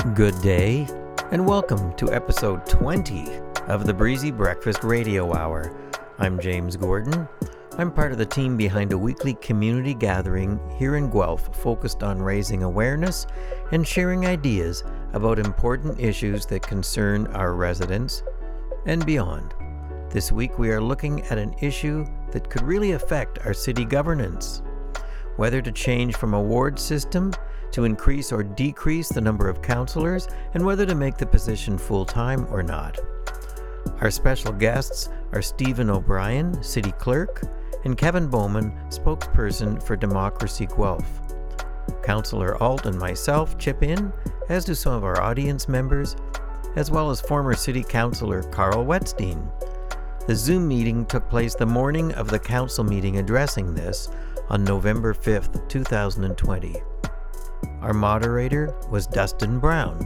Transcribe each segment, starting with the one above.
Good day, and welcome to episode 20 of the Breezy Breakfast Radio Hour. I'm James Gordon. I'm part of the team behind a weekly community gathering here in Guelph focused on raising awareness and sharing ideas about important issues that concern our residents and beyond. This week we are looking at an issue that could really affect our city governance. Whether to change from a ward system to increase or decrease the number of councillors, and whether to make the position full-time or not. Our special guests are Stephen O'Brien, City Clerk, and Kevin Bowman, spokesperson for Democracy Guelph. Councillor Alt and myself chip in, as do some of our audience members, as well as former City Councillor Carl Wetstein. The Zoom meeting took place the morning of the council meeting addressing this on November 5th, 2020. Our moderator was Dustin Brown.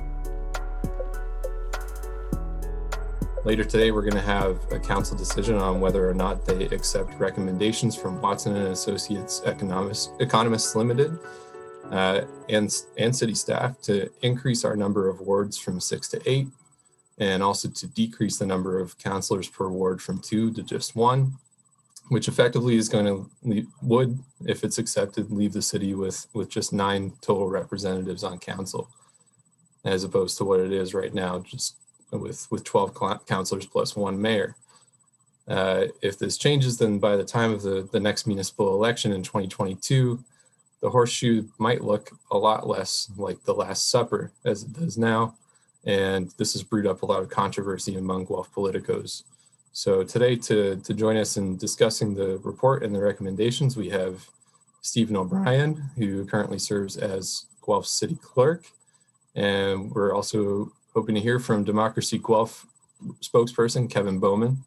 Later today, we're going to have a council decision on whether or not they accept recommendations from Watson and Associates Economists Limited and city staff to increase our number of wards from 6 to 8, and also to decrease the number of councillors per ward from 2 to just 1. Which effectively is going to would, if it's accepted, leave the city with just 9 total representatives on council, as opposed to what it is right now, just with 12 councillors plus 1 mayor. If this changes, then by the time of the next municipal election in 2022, the horseshoe might look a lot less like the Last Supper as it does now, and this has brewed up a lot of controversy among Guelph politicos. So today, to join us in discussing the report and the recommendations, we have Stephen O'Brien, who currently serves as Guelph's City Clerk. And we're also hoping to hear from Democracy Guelph spokesperson, Kevin Bowman.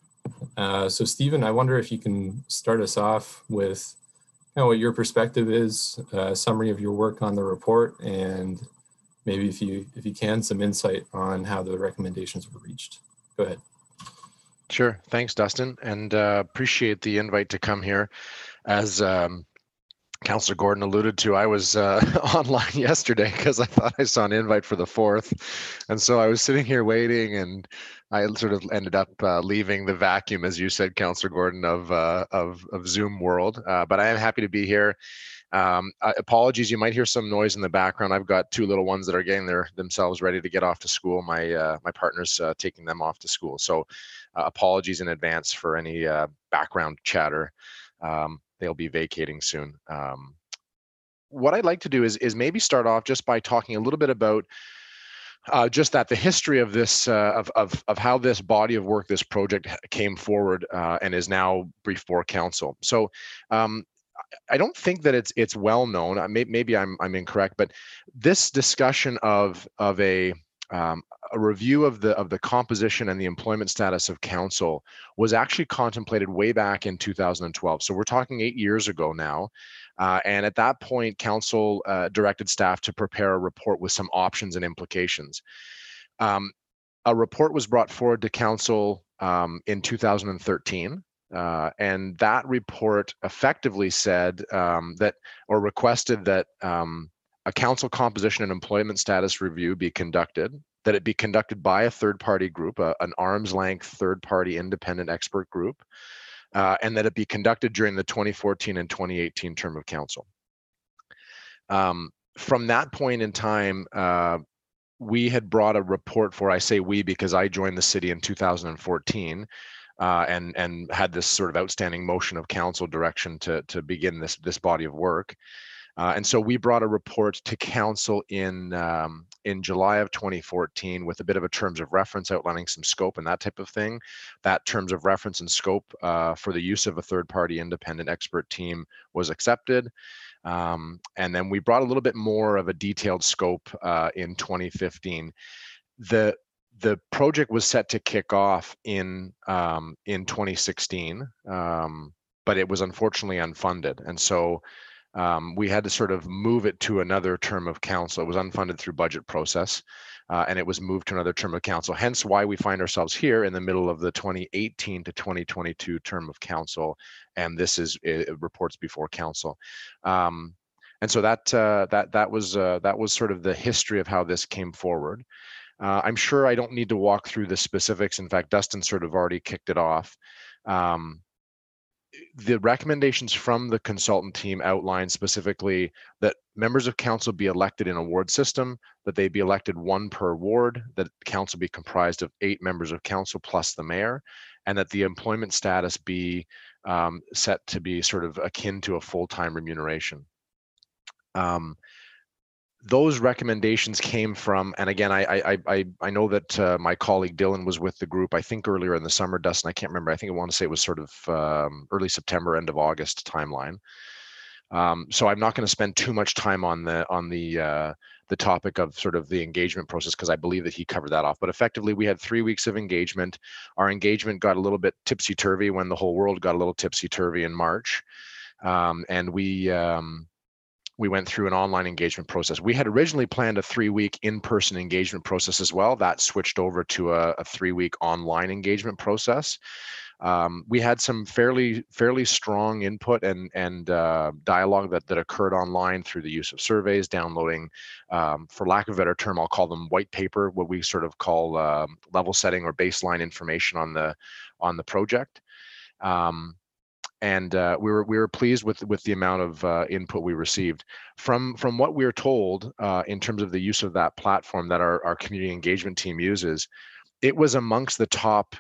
So Stephen, I wonder if you can start us off with what your perspective is, a summary of your work on the report, and maybe if you can, some insight on how the recommendations were reached. Go ahead. Sure. Thanks, Dustin, and appreciate the invite to come here. As Councillor Gordon alluded to, I was online yesterday because I thought I saw an invite for the 4th. And so I was sitting here waiting, and I sort of ended up leaving the vacuum, as you said, Councillor Gordon, of Zoom world. But I am happy to be here. Apologies, you might hear some noise in the background. I've got 2 little ones that are getting themselves ready to get off to school. My partner's taking them off to school. So apologies in advance for any background chatter. They'll be vacating soon. What I'd like to do is maybe start off just by talking a little bit about just the history of this, of how this body of work, this project came forward and is now before council. So I don't think that it's well known. Maybe I'm incorrect, but this discussion of a review of the composition and the employment status of council was actually contemplated way back in 2012. So we're talking 8 years ago now. And at that point, council directed staff to prepare a report with some options and implications. A report was brought forward to council in 2013. And that report effectively said that, or requested that a council composition and employment status review be conducted, that it be conducted by a third-party group, an arm's-length third-party independent expert group, and that it be conducted during the 2014 and 2018 term of council. From that point in time, we had brought a report for, I say we because I joined the city in 2014, and had this sort of outstanding motion of council direction to begin this body of work. And so we brought a report to council in July of 2014 with a bit of a terms of reference outlining some scope and that type of thing. That terms of reference and scope for the use of a third-party independent expert team was accepted. And then we brought a little bit more of a detailed scope in 2015. The project was set to kick off in 2016, but it was unfortunately unfunded. And so we had to sort of move it to another term of council. It was unfunded through budget process, and it was moved to another term of council. Hence why we find ourselves here in the middle of the 2018 to 2022 term of council, and this is reports before council. And so that was sort of the history of how this came forward. I'm sure I don't need to walk through the specifics. In fact, Dustin sort of already kicked it off. The recommendations from the consultant team outline specifically that members of council be elected in a ward system, that they be elected one per ward, that council be comprised of 8 members of council plus the mayor, and that the employment status be set to be sort of akin to a full-time remuneration. Those recommendations came from, and again, I know that my colleague Dylan was with the group, I think earlier in the summer, Dustin, I can't remember. I think I want to say it was sort of early September, end of August timeline. So I'm not going to spend too much time on the topic of sort of the engagement process, because I believe that he covered that off. But effectively, we had 3 weeks of engagement. Our engagement got a little bit tipsy-turvy when the whole world got a little tipsy-turvy in March. And we went through an online engagement process. We had originally planned a 3-week in-person engagement process as well. That switched over to a 3-week online engagement process. We had some fairly strong input and dialogue that occurred online through the use of surveys, downloading, for lack of a better term, I'll call them white paper, what we sort of call level setting or baseline information on the project. And we were pleased with the amount of input we received. From what we were told in terms of the use of that platform that our community engagement team uses, it was amongst the top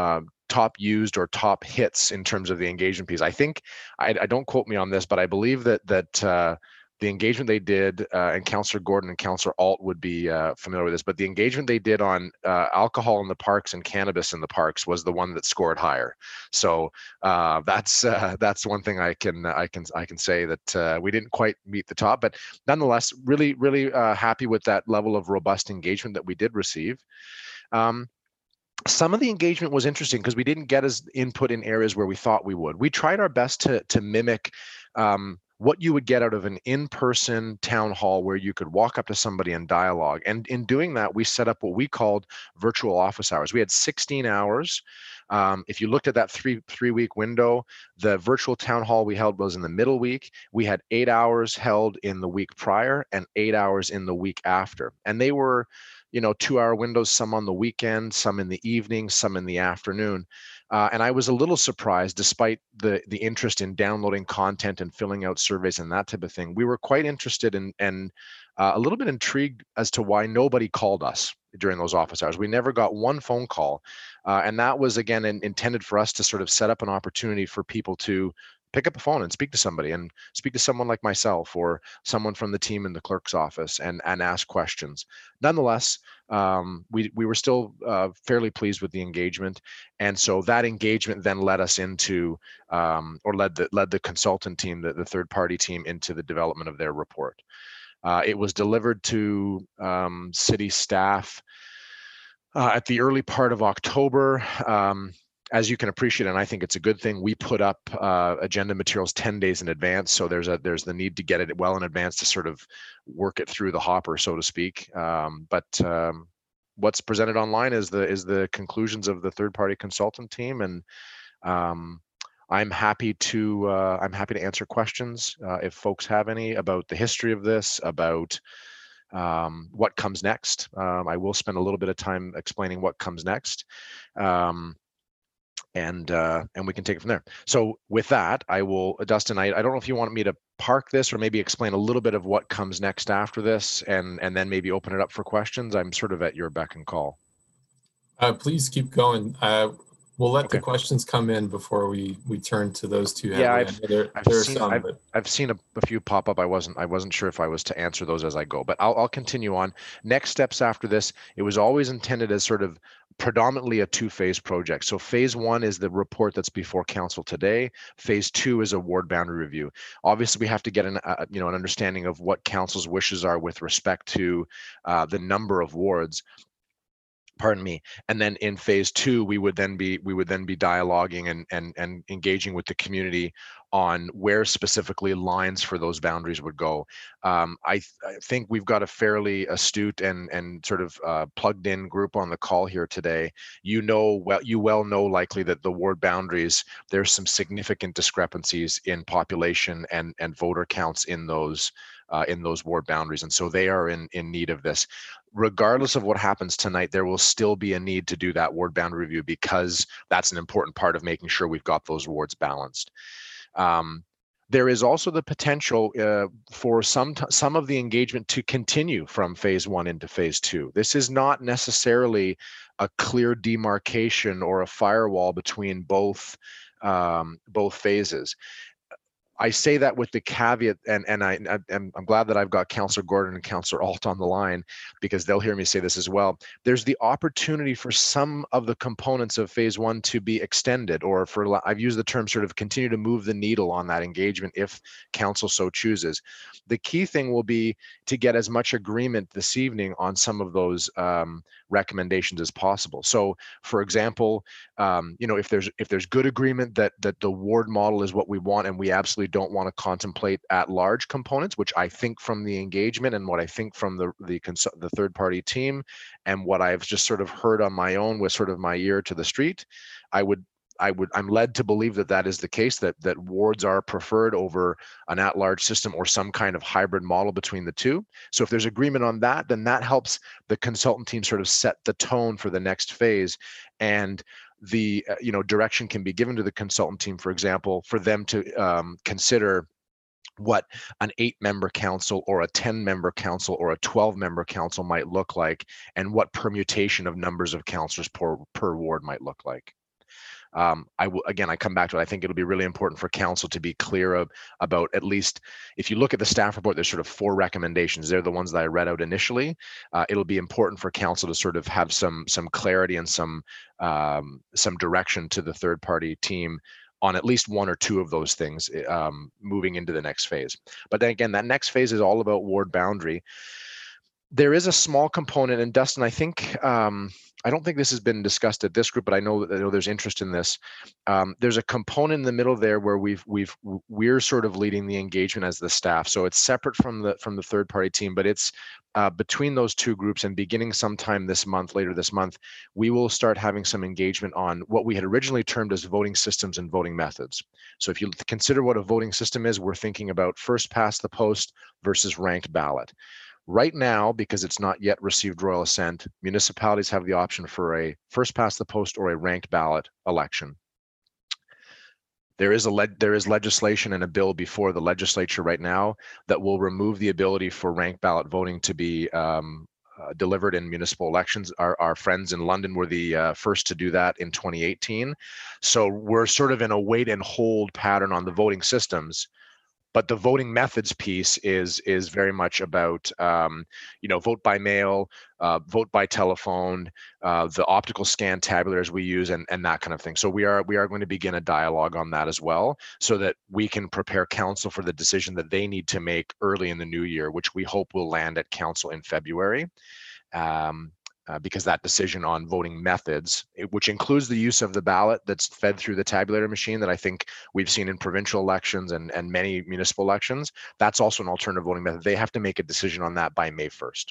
used or top hits in terms of the engagement piece. I think, I don't quote me on this, but I believe that the engagement they did, and Councillor Gordon and Councillor Alt would be familiar with this, but the engagement they did on alcohol in the parks and cannabis in the parks was the one that scored higher. So that's one thing I can say, that we didn't quite meet the top, but nonetheless, really happy with that level of robust engagement that we did receive. Some of the engagement was interesting because we didn't get as input in areas where we thought we would. We tried our best to mimic what you would get out of an in-person town hall where you could walk up to somebody and dialogue. And in doing that, we set up what we called virtual office hours. We had 16 hours. If you looked at that three-week window, the virtual town hall we held was in the middle week. We had 8 hours held in the week prior and 8 hours in the week after. And they were 2-hour windows, some on the weekend, some in the evening, some in the afternoon. And I was a little surprised, despite the interest in downloading content and filling out surveys and that type of thing. We were quite interested and a little bit intrigued as to why nobody called us during those office hours. We never got one phone call. And that was, again, intended for us to sort of set up an opportunity for people to pick up a phone and speak to somebody, and speak to someone like myself or someone from the team in the clerk's office and ask questions. Nonetheless, we were still fairly pleased with the engagement. And so that engagement then led us into, or led the consultant team, the third party team, into the development of their report. It was delivered to city staff at the early part of October. As you can appreciate, and I think it's a good thing, we put up agenda materials 10 days in advance. So there's the need to get it well in advance to sort of work it through the hopper, so to speak. But what's presented online is the conclusions of the third-party consultant team, and I'm happy to answer questions if folks have any about the history of this, about what comes next. I will spend a little bit of time explaining what comes next. And we can take it from there. So with that, I will, Dustin, I don't know if you want me to park this or maybe explain a little bit of what comes next after this, and then maybe open it up for questions. I'm sort of at your beck and call. Please keep going. We'll let the questions come in before we turn to those two. Yeah, I've seen a few pop up. I wasn't sure if I was to answer those as I go, but I'll continue on. Next steps after this, it was always intended as sort of predominantly a 2-phase project. So phase 1 is the report that's before council today. Phase 2 is a ward boundary review. Obviously, we have to get an understanding of what council's wishes are with respect to the number of wards. Pardon me. And then in phase 2, we would then be dialoguing and engaging with the community on where specifically lines for those boundaries would go. I think we've got a fairly astute and sort of plugged in group on the call here today. You well know likely that the ward boundaries, there's some significant discrepancies in population and voter counts in those ward boundaries, and so they are in need of this. Regardless of what happens tonight, there will still be a need to do that ward boundary review, because that's an important part of making sure we've got those wards balanced. There is also the potential for some of the engagement to continue from phase 1 into phase 2. This is not necessarily a clear demarcation or a firewall between both phases. I say that with the caveat, and I'm glad that I've got Councillor Gordon and Councillor Alt on the line, because they'll hear me say this as well. There's the opportunity for some of the components of phase 1 to be extended, or I've used the term sort of continue to move the needle on that engagement if council so chooses. The key thing will be to get as much agreement this evening on some of those recommendations as possible. So, for example, if there's good agreement that the ward model is what we want, and we absolutely don't want to contemplate at-large components, which I think from the engagement and what I think from the third-party team and what I've just sort of heard on my own with sort of my ear to the street, I'm led to believe that is the case, that wards are preferred over an at-large system or some kind of hybrid model between the two. So if there's agreement on that, then that helps the consultant team sort of set the tone for the next phase, and the direction can be given to the consultant team, for example, for them to consider what an 8-member council or a 10-member council or a 12-member council might look like, and what permutation of numbers of councillors per ward might look like. I come back to it. I think it'll be really important for council to be clear about, at least if you look at the staff report, there's sort of 4 recommendations. They're the ones that I read out initially. It'll be important for council to sort of have some clarity and some direction to the third party team on at least 1 or 2 of those things moving into the next phase. But then again, that next phase is all about ward boundary. There is a small component, and Dustin, I think, I don't think this has been discussed at this group, but I know there's interest in this. There's a component in the middle there where we're sort of leading the engagement as the staff. So it's separate from the third party team, but it's between those 2 groups, and beginning sometime later this month, we will start having some engagement on what we had originally termed as voting systems and voting methods. So if you consider what a voting system is, we're thinking about first past the post versus ranked ballot. Right now, because it's not yet received royal assent, municipalities have the option for a first past the post or a ranked ballot election. There is legislation and a bill before the legislature right now that will remove the ability for ranked ballot voting to be delivered in municipal elections. Our friends in London were the first to do that in 2018. So we're sort of in a wait and hold pattern on the voting systems. But the voting methods piece is very much about, vote by mail, vote by telephone, the optical scan tabulators we use, and that kind of thing. So we are going to begin a dialogue on that as well, so that we can prepare council for the decision that they need to make early in the new year, which we hope will land at council in February. Because that decision on voting methods, which includes the use of the ballot that's fed through the tabulator machine that I think we've seen in provincial elections and many municipal elections, that's also an alternative voting method. They have to make a decision on that by May 1st.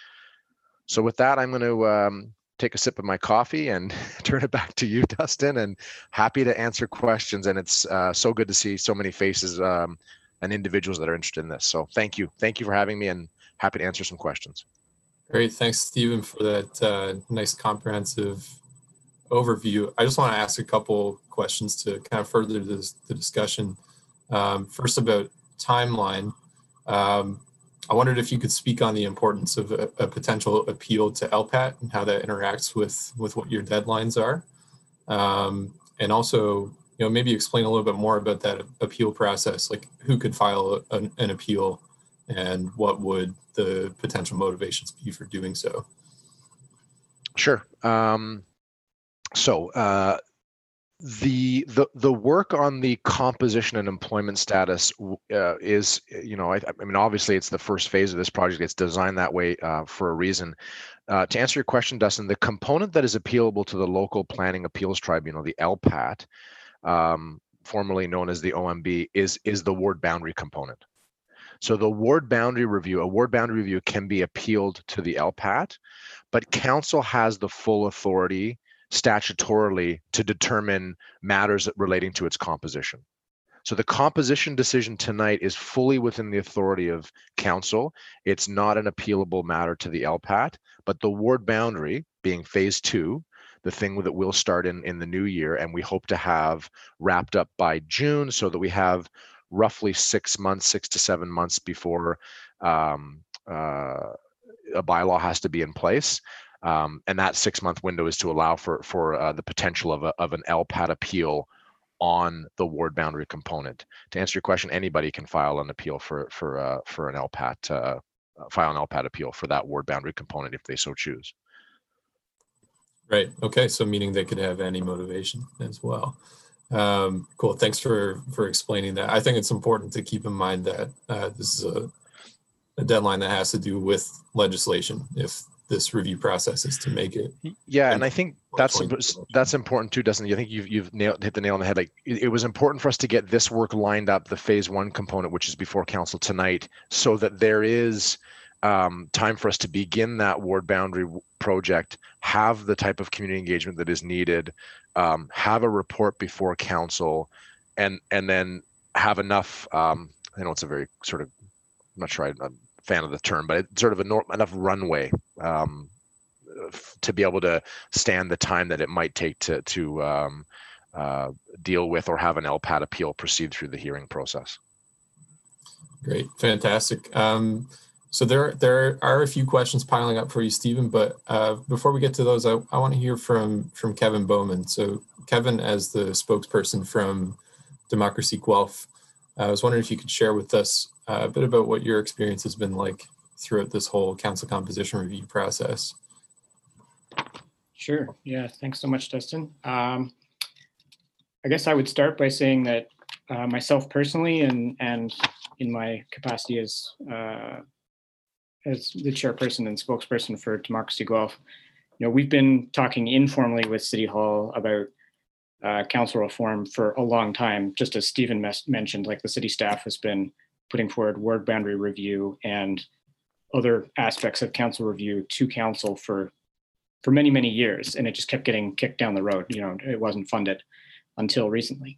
So with that, I'm going to take a sip of my coffee and turn it back to you, Dustin, and happy to answer questions. And it's so good to see so many faces and individuals that are interested in this. So thank you. Thank you for having me, and happy to answer some questions. Great. Thanks, Stephen, for that nice comprehensive overview. I just want to ask a couple questions to kind of further the discussion. First, about timeline. I wondered if you could speak on the importance of a potential appeal to LPAT and how that interacts with what your deadlines are. And also, maybe explain a little bit more about that appeal process, like who could file an appeal and what would the potential motivations be for doing so? Sure. The work on the composition and employment status is, I mean, obviously it's the first phase of this project. It's designed that way for a reason. To answer your question, Dustin, the component that is appealable to the local planning appeals tribunal, the LPAT, formerly known as the OMB, is the ward boundary component. So the ward boundary review can be appealed to the LPAT, but council has the full authority statutorily to determine matters relating to its composition. So the composition decision tonight is fully within the authority of council. It's not an appealable matter to the LPAT, but the ward boundary, being phase 2, the thing that will start in the new year, and we hope to have wrapped up by June, so that we have roughly 6 to 7 months before a bylaw has to be in place. And that 6-month window is to allow for the potential of an LPAT appeal on the ward boundary component. To answer your question, anybody can file an appeal for an LPAT, file an LPAT appeal for that ward boundary component if they so choose. Right. Okay. So meaning they could have any motivation as well. Cool. Thanks for explaining that. I think it's important to keep in mind that this is a deadline that has to do with legislation. If this review process is to make it. Yeah, and I think that's important too, Dustin. I think you've hit the nail on the head. Like it was important for us to get this work lined up, the phase 1 component, which is before council tonight, so that there is time for us to begin that ward boundary project, have the type of community engagement that is needed, have a report before council, and then have enough. I know it's a very sort of, I'm not sure I'm a fan of the term, but it's sort of enough runway to be able to stand the time that it might take to deal with or have an LPAT appeal proceed through the hearing process. Great, fantastic. So there are a few questions piling up for you, Stephen, but before we get to those, I want to hear from Kevin Bowman. So Kevin, as the spokesperson from Democracy Guelph, I was wondering if you could share with us a bit about what your experience has been like throughout this whole council composition review process. Sure. Yeah. Thanks so much, Dustin. I guess I would start by saying that myself personally, and in my capacity as the chairperson and spokesperson for Democracy Guelph, we've been talking informally with City Hall about council reform for a long time. Just as Stephen mentioned, like the city staff has been putting forward ward boundary review and other aspects of council review to council for many, many years, and it just kept getting kicked down the road. It wasn't funded until recently.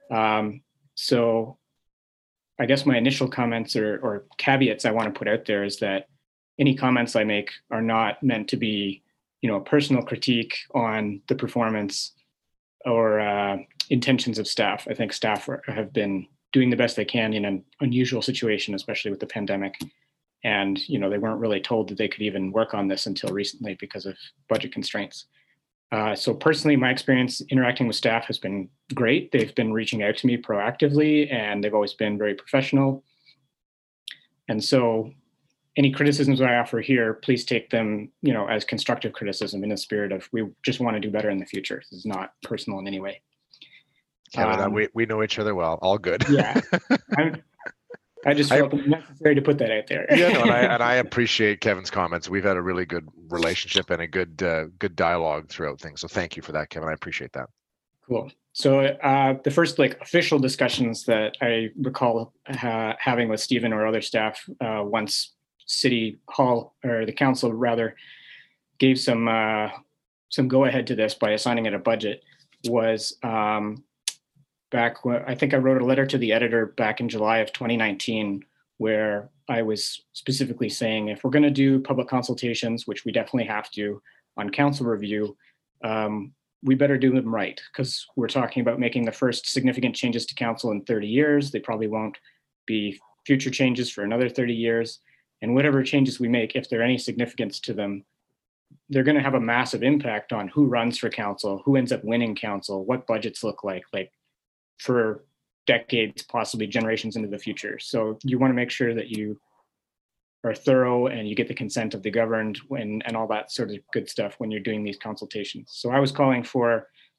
So I guess my initial comments or caveats I want to put out there is that any comments I make are not meant to be, a personal critique on the performance or intentions of staff. I think staff have been doing the best they can in an unusual situation, especially with the pandemic. And, they weren't really told that they could even work on this until recently because of budget constraints. So personally, my experience interacting with staff has been great. They've been reaching out to me proactively, and they've always been very professional. And so any criticisms I offer here, please take them, as constructive criticism in the spirit of, we just want to do better in the future. This is not personal in any way. Kevin, we know each other well. All good. Yeah. I just felt it necessary to put that out there. Yeah, no, and I appreciate Kevin's comments. We've had a really good relationship and a good dialogue throughout things. So thank you for that, Kevin. I appreciate that. Cool. So the first official discussions that I recall having with Stephen or other staff once City Hall, or the council rather, gave some go ahead to this by assigning it a budget was back when I think I wrote a letter to the editor back in July of 2019, where I was specifically saying, if we're going to do public consultations, which we definitely have to on council review, we better do them right, because we're talking about making the first significant changes to council in 30 years. They probably won't be future changes for another 30 years. And whatever changes we make, if there are any significance to them, they're going to have a massive impact on who runs for council, who ends up winning council, what budgets look like for decades, possibly generations into the future. So you want to make sure that you are thorough and you get the consent of the governed and all that sort of good stuff when you're doing these consultations. So I was calling for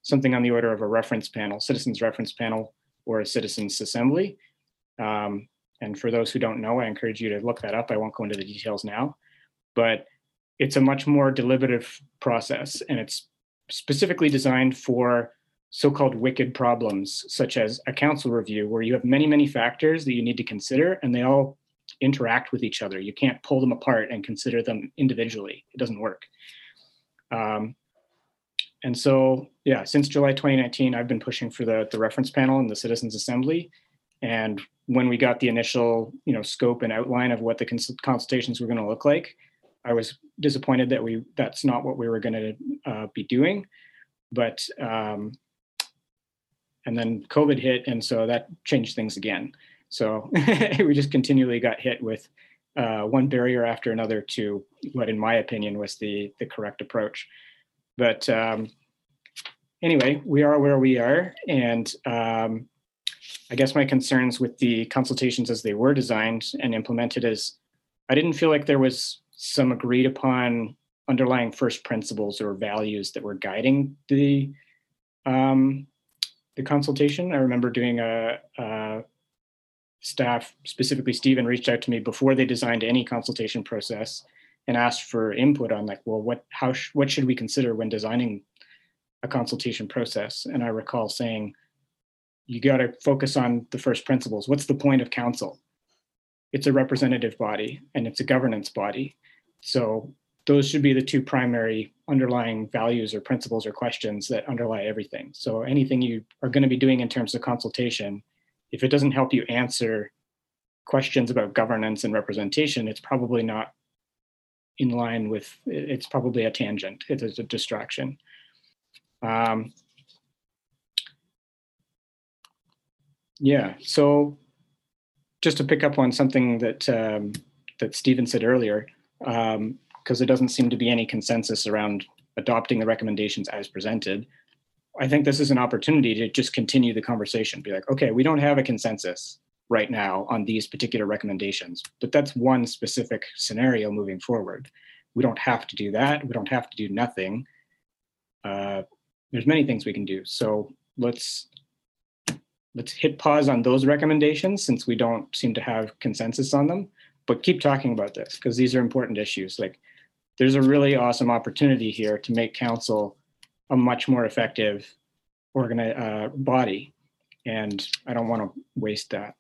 something on the order of a reference panel, citizens reference panel, or a citizens assembly. And for those who don't know, I encourage you to look that up. I won't go into the details now, but it's a much more deliberative process, and it's specifically designed for so-called wicked problems, such as a council review, where you have many, many factors that you need to consider, and they all interact with each other. You can't pull them apart and consider them individually. It doesn't work. And so, yeah, since July 2019, I've been pushing for the reference panel and the Citizens Assembly. And when we got the initial, scope and outline of what the consultations were going to look like, I was disappointed that that's not what we were going to be doing. But and then COVID hit, and so that changed things again. So we just continually got hit with one barrier after another to what, in my opinion, was the correct approach. But anyway, we are where we are, and I guess my concerns with the consultations as they were designed and implemented is I didn't feel like there was some agreed upon underlying first principles or values that were guiding the consultation. I remember doing a staff, specifically Stephen, reached out to me before they designed any consultation process and asked for input on what should we consider when designing a consultation process. And I recall saying, you got to focus on the first principles. What's the point of council? It's a representative body and it's a governance body. So those should be the two primary underlying values or principles or questions that underlie everything. So anything you are going to be doing in terms of consultation, if it doesn't help you answer questions about governance and representation, it's probably not in line with, it's probably a tangent. It's a distraction. Yeah, so just to pick up on something that that Stephen said earlier, because there doesn't seem to be any consensus around adopting the recommendations as presented, I think this is an opportunity to just continue the conversation. Be like, okay, we don't have a consensus right now on these particular recommendations, but that's one specific scenario moving forward. We don't have to do that. We don't have to do nothing. There's many things we can do. So let's hit pause on those recommendations since we don't seem to have consensus on them, but keep talking about this because these are important issues. Like, there's a really awesome opportunity here to make council a much more effective body, and I don't want to waste that.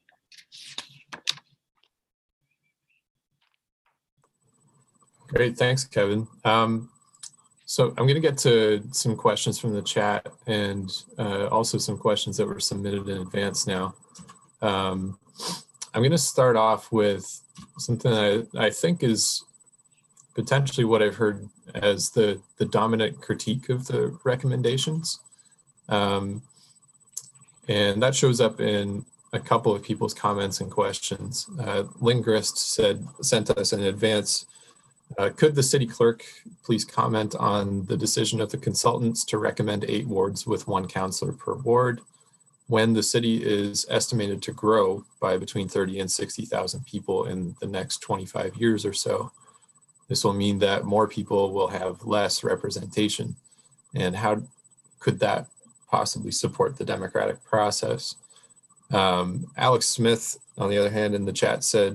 Great, thanks, Kevin. So I'm going to get to some questions from the chat and also some questions that were submitted in advance now. I'm going to start off with something that I think is potentially what I've heard as the dominant critique of the recommendations. And that shows up in a couple of people's comments and questions. Lingrist sent us in advance, could the city clerk please comment on the decision of the consultants to recommend 8 wards with 1 councillor per ward when the city is estimated to grow by between 30 and 60,000 people in the next 25 years or so? This will mean that more people will have less representation. And how could that possibly support the democratic process? Alex Smith, on the other hand, in the chat said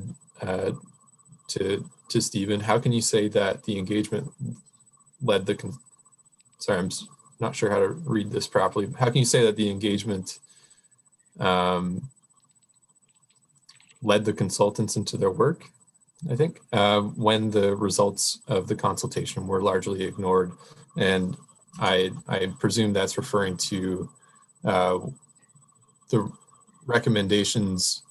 to Stephen, how can you say that the engagement led the, sorry, I'm not sure how to read this properly. How can you say that the engagement led the consultants into their work, I think, when the results of the consultation were largely ignored? And I presume that's referring to the recommendations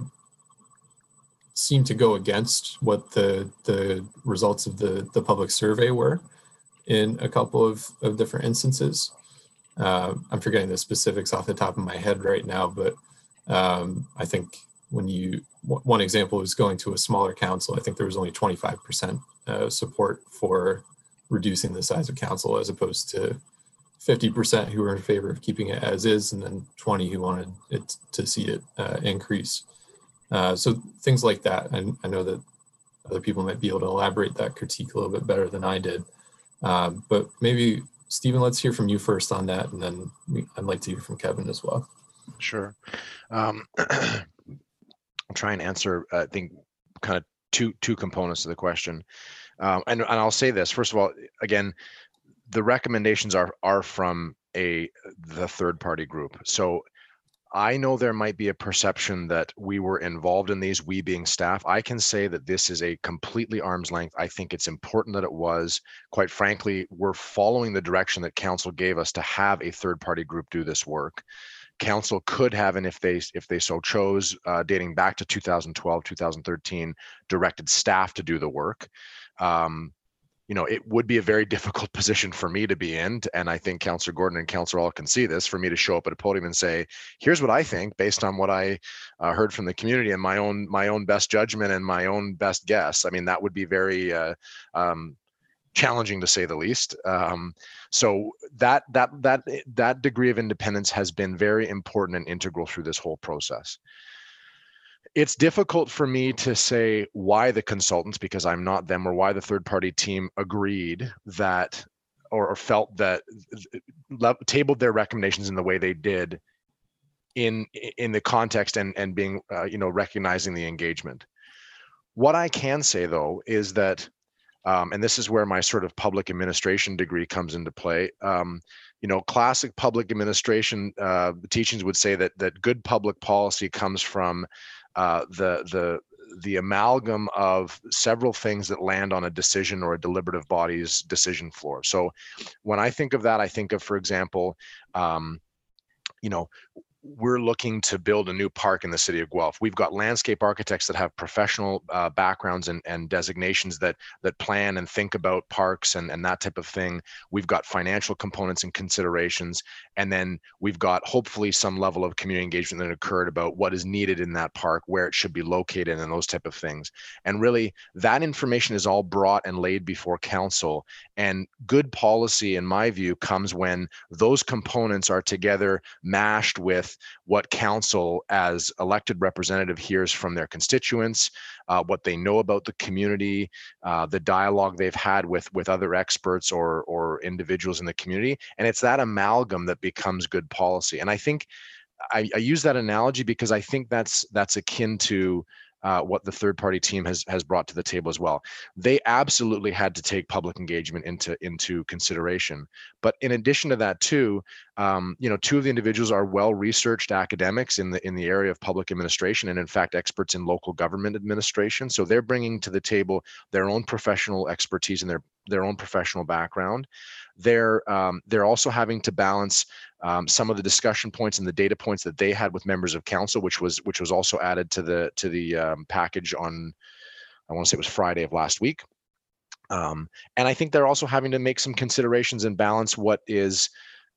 seem to go against what the results of the public survey were in a couple of different instances. I'm forgetting the specifics off the top of my head right now, but I think one example is going to a smaller council. I think there was only 25% support for reducing the size of council as opposed to 50% who were in favor of keeping it as is, and then 20 who wanted it to see it increase. So things like that. I know that other people might be able to elaborate that critique a little bit better than I did. But maybe Stephen, let's hear from you first on that, and then I'd like to hear from Kevin as well. Sure. I'll try and answer, I think, kind of two components to the question. And I'll say this, first of all, again, the recommendations are from the third party group. So I know there might be a perception that we were involved in these, we being staff. I can say that this is a completely arm's length. I think it's important that it was. Quite frankly, we're following the direction that council gave us to have a third party group do this work. Council could have, and if they so chose, dating back to 2012, 2013, directed staff to do the work. It would be a very difficult position for me to be in. And I think Councillor Gordon and Councillor All can see this, for me to show up at a podium and say, here's what I think based on what I heard from the community and my own best judgment and my own best guess. I mean, that would be very challenging to say the least. So that degree of independence has been very important and integral through this whole process. It's difficult for me to say why the consultants, because I'm not them, or why the third party team agreed that or felt that tabled their recommendations in the way they did in the context and being recognizing the engagement. What I can say though is that and this is where my sort of public administration degree comes into play. Classic public administration teachings would say that good public policy comes from the amalgam of several things that land on a decision or a deliberative body's decision floor. So when I think of that, I think of, for example, we're looking to build a new park in the city of Guelph. We've got landscape architects that have professional backgrounds and designations that plan and think about parks and that type of thing. We've got financial components and considerations, and then we've got hopefully some level of community engagement that occurred about what is needed in that park, where it should be located, and those type of things. And really, that information is all brought and laid before council. And good policy, in my view, comes when those components are together, mashed with what council as elected representative hears from their constituents, what they know about the community, the dialogue they've had with other experts or individuals in the community. And it's that amalgam that becomes good policy. And I think I use that analogy because I think that's akin to what the third party team has brought to the table as well. They absolutely had to take public engagement into consideration. But in addition to that too, two of the individuals are well-researched academics in the area of public administration, and in fact, experts in local government administration. So they're bringing to the table their own professional expertise and their own professional background. They're also having to balance some of the discussion points and the data points that they had with members of council, which was also added to the package on, I want to say it was Friday of last week. And I think they're also having to make some considerations and balance what is,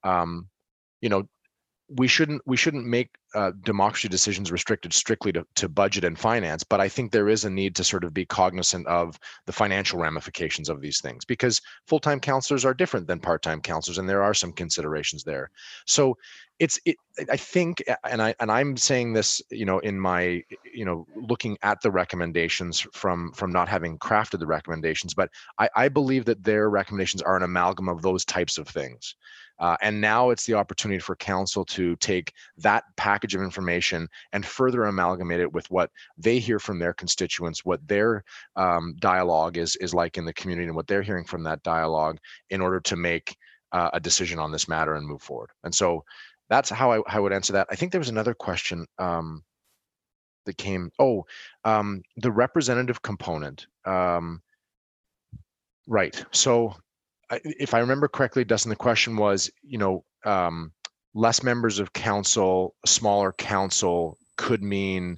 we shouldn't make democracy decisions restricted strictly to budget and finance, but I think there is a need to sort of be cognizant of the financial ramifications of these things, because full-time counselors are different than part-time counselors, and there are some considerations there. So I think, and I'm saying this, in my, looking at the recommendations from not having crafted the recommendations, but I believe that their recommendations are an amalgam of those types of things. And now it's the opportunity for council to take that package of information and further amalgamate it with what they hear from their constituents, what their dialogue is like in the community, and what they're hearing from that dialogue, in order to make a decision on this matter and move forward. And so that's how I would answer that. I think there was another question that came. The representative component. Right. So if I remember correctly, Dustin, the question was, less members of council, smaller council could mean,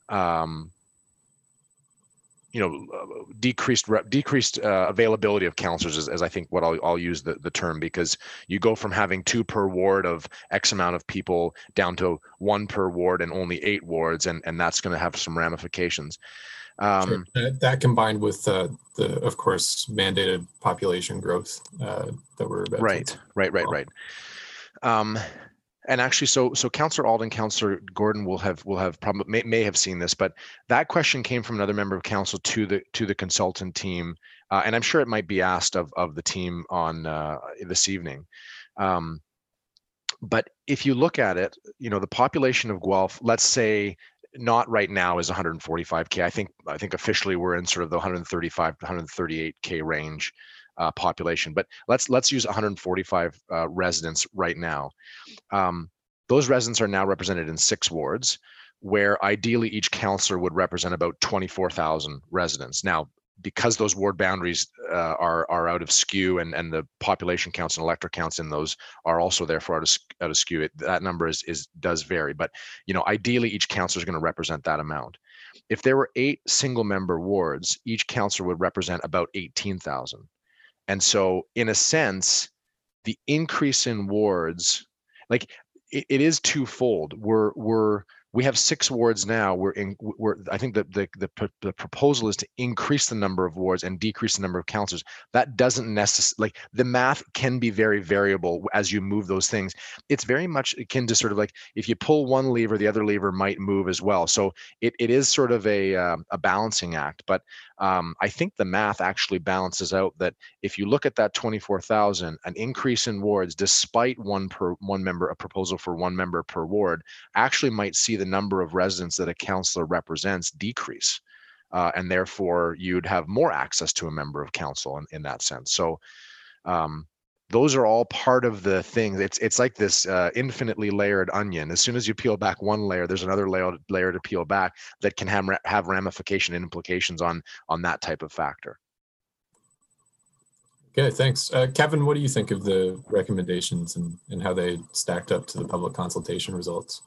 decreased availability of counselors, as I think what I'll use the term, because you go from having 2 per ward of X amount of people down to 1 per ward and only 8 wards, and that's going to have some ramifications. Sure. That combined with the of course mandated population growth that we're about right. And actually, so Councillor Alden, Councillor Gordon will have probably may have seen this, but that question came from another member of council to the consultant team and I'm sure it might be asked of the team on this evening. But if you look at it, the population of Guelph, let's say not right now is 145K. I think officially we're in sort of the 135 to 138K range population. But let's use 145 residents right now. Those residents are now represented in 6 wards, where ideally each councillor would represent about 24,000 residents. Now, because those ward boundaries are out of skew, and the population counts and electorate counts in those are also therefore out of skew, that number does vary. But ideally, each councillor is going to represent that amount. If there were 8 single-member wards, each councillor would represent about 18,000. And so, in a sense, the increase in wards, like it is twofold. We have 6 wards now. I think the proposal is to increase the number of wards and decrease the number of councillors. That doesn't necessarily, like, the math can be very variable as you move those things. It's very much akin to sort of like if you pull one lever, the other lever might move as well. So it is sort of a balancing act. But I think the math actually balances out that if you look at that 24,000, an increase in wards, despite a proposal for 1 member per ward, actually might see the number of residents that a councillor represents decrease. And therefore you'd have more access to a member of council in that sense. So those are all part of the thing. It's like this infinitely layered onion. As soon as you peel back one layer, there's another layer to peel back that can have ramification and implications on that type of factor. Okay, thanks. Kevin, what do you think of the recommendations and how they stacked up to the public consultation results?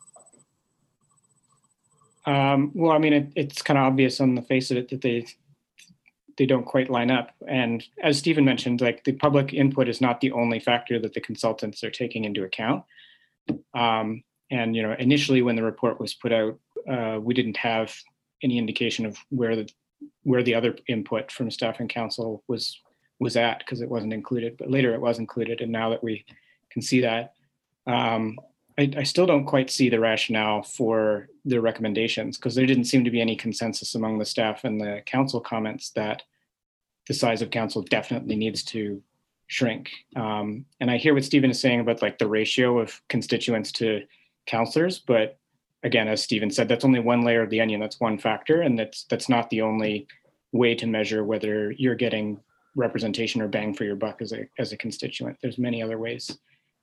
Well, I mean, it's kind of obvious on the face of it that they don't quite line up. And as Stephen mentioned, like, the public input is not the only factor that the consultants are taking into account. And, initially when the report was put out, we didn't have any indication of where the other input from staff and council was at, because it wasn't included, but later it was included. And now that we can see that, I still don't quite see the rationale for the recommendations, because there didn't seem to be any consensus among the staff and the council comments that the size of council definitely needs to shrink. And I hear what Stephen is saying about, like, the ratio of constituents to councillors, but again, as Stephen said, that's only one layer of the onion. That's one factor, and that's not the only way to measure whether you're getting representation or bang for your buck as a constituent. There's many other ways.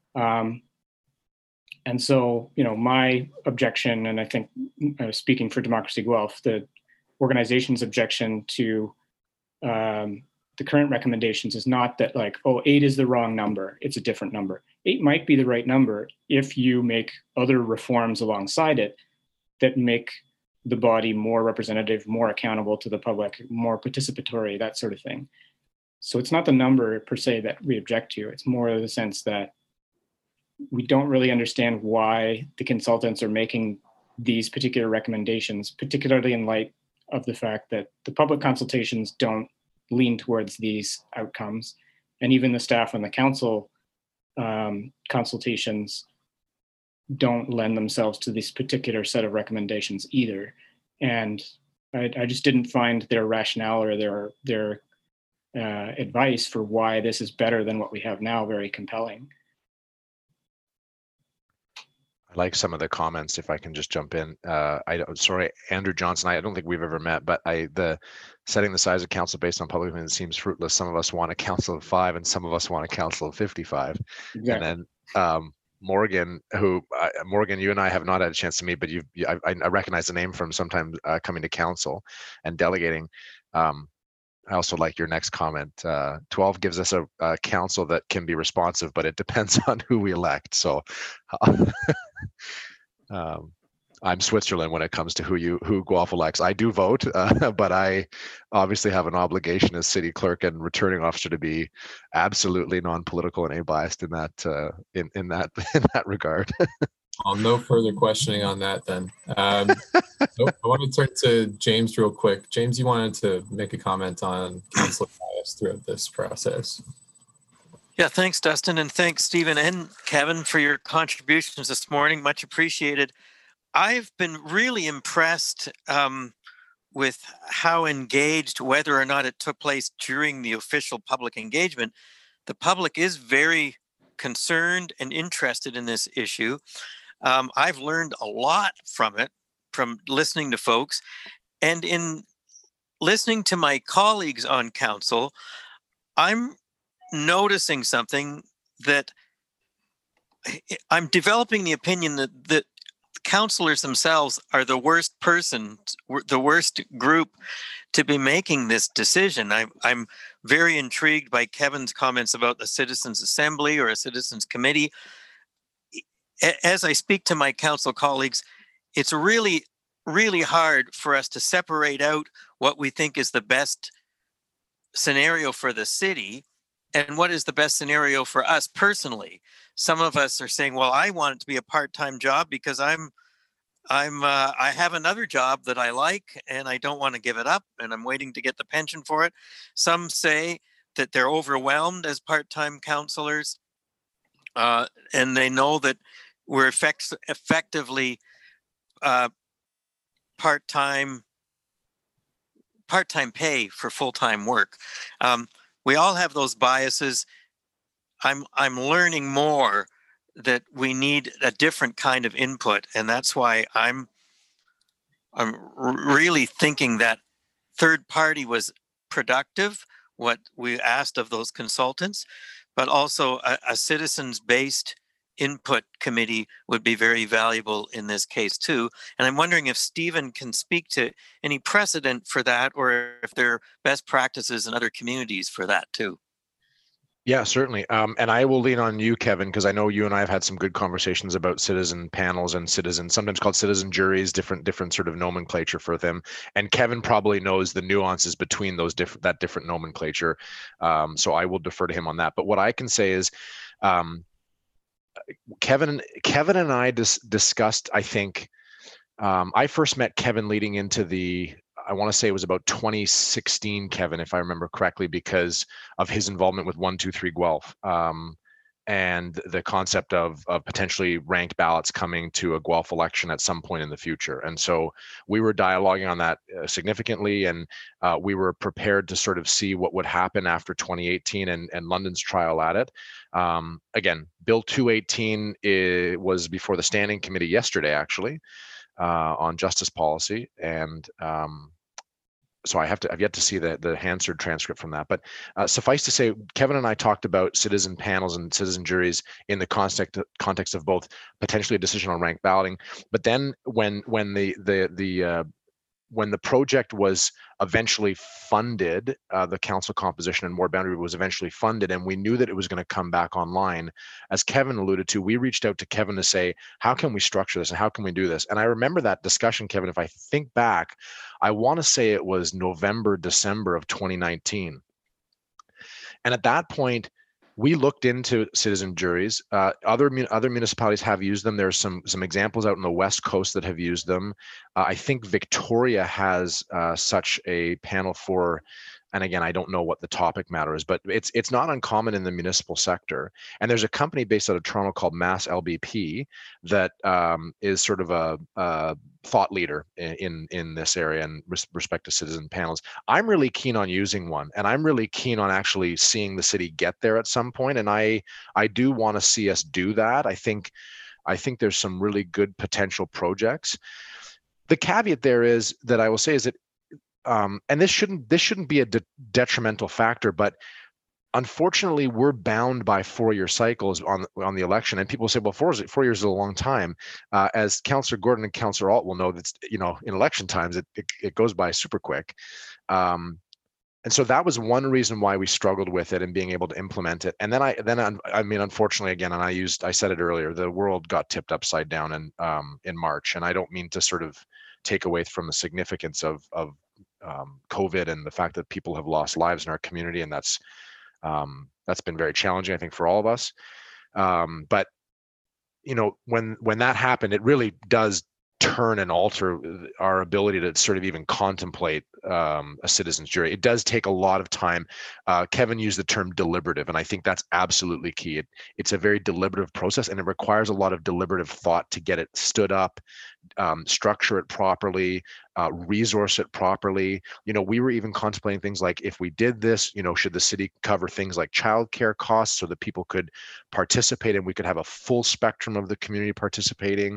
And so, my objection, and I think speaking for Democracy Guelph, the organization's objection to the current recommendations is not that, like, 8 is the wrong number. It's a different number. 8 might be the right number if you make other reforms alongside it that make the body more representative, more accountable to the public, more participatory, that sort of thing. So it's not the number per se that we object to. It's more the sense that we don't really understand why the consultants are making these particular recommendations, particularly in light of the fact that the public consultations don't lean towards these outcomes. And even the staff and the council consultations don't lend themselves to this particular set of recommendations either. And I just didn't find their rationale or their advice for why this is better than what we have now very compelling. I like some of the comments, if I can just jump in. Sorry, Andrew Johnson, I don't think we've ever met, but the setting the size of council based on public opinion seems fruitless. Some of us want a council of 5 and some of us want a council of 55. Exactly. And then Morgan, Morgan, you and I have not had a chance to meet, but I recognize the name from sometimes coming to council and delegating. I also like your next comment. 12 gives us a council that can be responsive, but it depends on who we elect. So I'm Switzerland when it comes to who Guelph elects. I do vote, but I obviously have an obligation as city clerk and returning officer to be absolutely non-political and a-biased in that regard. No further questioning on that then. I want to turn to James real quick. James, you wanted to make a comment on council bias throughout this process. Yeah, thanks, Dustin, and thanks, Stephen and Kevin, for your contributions this morning. Much appreciated. I've been really impressed with how engaged, whether or not it took place during the official public engagement, the public is very concerned and interested in this issue. I've learned a lot from it, from listening to folks, and in listening to my colleagues on council, I'm noticing something that I'm developing the opinion that councillors themselves are the worst the worst group to be making this decision. I'm very intrigued by Kevin's comments about the Citizens Assembly or a Citizens Committee. As I speak to my council colleagues, it's really, really hard for us to separate out what we think is the best scenario for the city and what is the best scenario for us personally. Some of us are saying, well, I want it to be a part-time job because I have another job that I like and I don't want to give it up and I'm waiting to get the pension for it. Some say that they're overwhelmed as part-time councillors and they know that we're effectively part-time pay for full-time work. We all have those biases. I'm learning more that we need a different kind of input, and that's why I'm really thinking that third party was productive, what we asked of those consultants, but also a citizens-based input committee would be very valuable in this case too. And I'm wondering if Stephen can speak to any precedent for that, or if there are best practices in other communities for that too. Yeah, certainly. And I will lean on you, Kevin, because I know you and I have had some good conversations about citizen panels and sometimes called citizen juries, different sort of nomenclature for them. And Kevin probably knows the nuances between those different nomenclature. So I will defer to him on that. But what I can say is, Kevin and I discussed, I think, I first met Kevin leading into I want to say it was about 2016, Kevin, if I remember correctly, because of his involvement with 123 Guelph and the concept of potentially ranked ballots coming to a Guelph election at some point in the future. And so we were dialoguing on that significantly, and we were prepared to sort of see what would happen after 2018 and London's trial at it. Again, Bill 218 was before the Standing Committee yesterday, actually. On justice policy, and so I've yet to see the Hansard transcript from that. But suffice to say, Kevin and I talked about citizen panels and citizen juries in the context of both potentially a decision on ranked balloting, but then when the project was eventually funded, the council composition and ward boundary was eventually funded, and we knew that it was going to come back online, as Kevin alluded to, we reached out to Kevin to say, how can we structure this and how can we do this? And I remember that discussion, Kevin, if I think back, I want to say it was November, December of 2019. And at that point, we looked into citizen juries. Other municipalities have used them. There's some examples out in the West Coast that have used them. I think Victoria has such a panel for, and again, I don't know what the topic matter is, but it's not uncommon in the municipal sector. And there's a company based out of Toronto called Mass LBP that is sort of a thought leader in this area and respect to citizen panels. I'm really keen on using one, and I'm really keen on actually seeing the city get there at some point. And I do want to see us do that. I think there's some really good potential projects. The caveat there is that I will say is that, and this shouldn't be a detrimental factor, but unfortunately, we're bound by 4-year cycles on the election, and people say, "Well, 4 years is a long time." As Councillor Gordon and Councillor Alt will know, that's in election times it goes by super quick, and so that was one reason why we struggled with it and being able to implement it. And then I mean, unfortunately, again, and I said it earlier, the world got tipped upside down in March, and I don't mean to sort of take away from the significance of COVID and the fact that people have lost lives in our community, and that's been very challenging, I think, for all of us. But when that happened, it really does turn and alter our ability to sort of even contemplate a citizen's jury. It does take a lot of time. Kevin used the term deliberative, and I think that's absolutely key. It's a very deliberative process, and it requires a lot of deliberative thought to get it stood up, structure it properly, resource it properly. We were even contemplating things like, if we did this, should the city cover things like childcare costs so that people could participate and we could have a full spectrum of the community participating.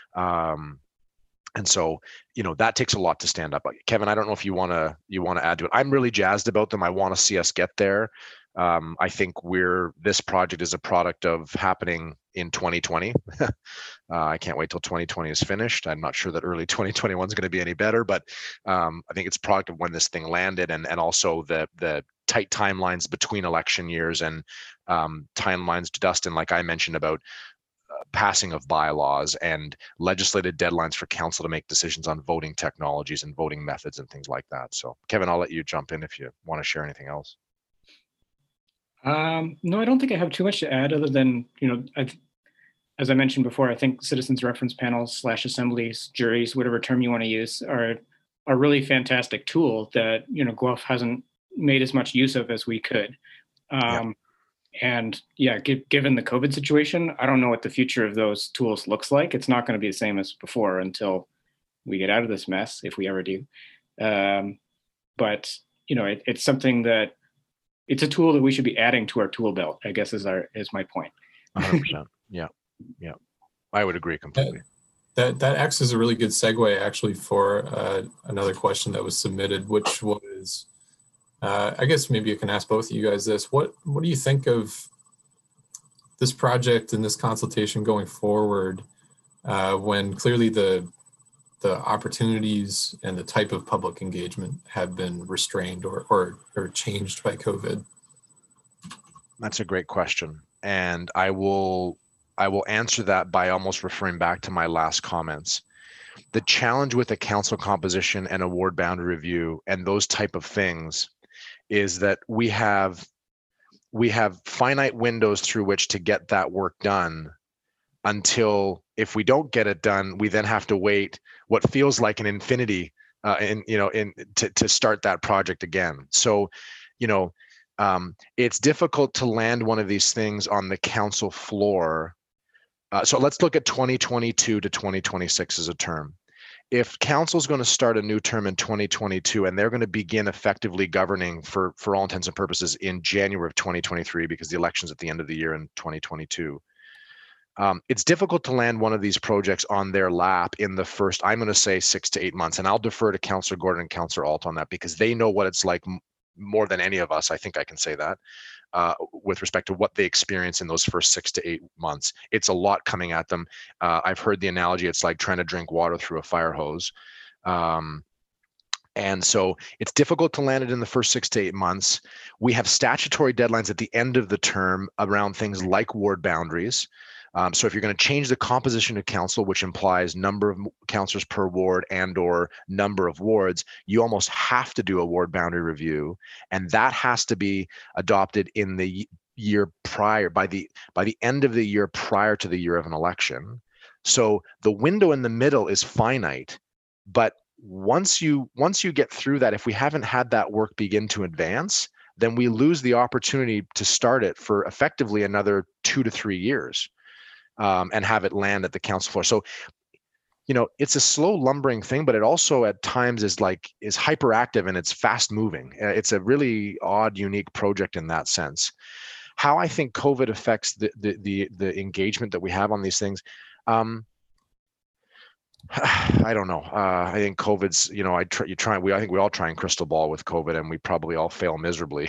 And so, that takes a lot to stand up. Kevin, I don't know if you want to add to it. I'm really jazzed about them. I want to see us get there. I think this project is a product of happening in 2020. I can't wait till 2020 is finished. I'm not sure that early 2021 is going to be any better, but I think it's a product of when this thing landed, and also the tight timelines between election years and timelines, Dustin, like I mentioned about passing of bylaws and legislated deadlines for council to make decisions on voting technologies and voting methods and things like that. So Kevin, I'll let you jump in if you want to share anything else. No, I don't think I have too much to add other than, as I mentioned before, I think citizens reference panels / assemblies, juries, whatever term you want to use, are a really fantastic tool that, Guelph hasn't made as much use of as we could. And given the COVID situation, I don't know what the future of those tools looks like. It's not going to be the same as before until we get out of this mess, if we ever do. But it's something that it's a tool that we should be adding to our tool belt, I guess is my point. 100%. Yeah. I would agree completely. That acts as a really good segue actually for another question that was submitted, which was, I guess maybe I can ask both of you guys this. What do you think of this project and this consultation going forward, when clearly the opportunities and the type of public engagement have been restrained or changed by COVID? That's a great question. And I will answer that by almost referring back to my last comments. The challenge with a council composition and a ward boundary review and those type of things is that we have finite windows through which to get that work done, until if we don't get it done, we then have to wait what feels like an infinity to start that project again. So, it's difficult to land one of these things on the council floor. So let's look at 2022 to 2026 as a term. If council's going to start a new term in 2022 and they're going to begin effectively governing for all intents and purposes in January of 2023, because the election's at the end of the year in 2022, it's difficult to land one of these projects on their lap in the first, I'm going to say 6 to 8 months. And I'll defer to Councillor Gordon and Councillor Alt on that, because they know what it's like more than any of us. I think I can say that with respect to what they experience in those first 6 to 8 months. It's a lot coming at them. I've heard the analogy, it's like trying to drink water through a fire hose. And so it's difficult to land it in the first 6 to 8 months. We have statutory deadlines at the end of the term around things like ward boundaries. So if you're going to change the composition of council, which implies number of councillors per ward and or number of wards, you almost have to do a ward boundary review. And that has to be adopted in the year prior, by the end of the year prior to the year of an election. So the window in the middle is finite, but once you get through that, if we haven't had that work begin to advance, then we lose the opportunity to start it for effectively another 2 to 3 years. And have it land at the council floor. So, it's a slow lumbering thing, but it also at times is hyperactive and it's fast moving. It's a really odd, unique project in that sense. How I think COVID affects the engagement that we have on these things, I don't know. I think COVID's, I think we all try and crystal ball with COVID, and we probably all fail miserably.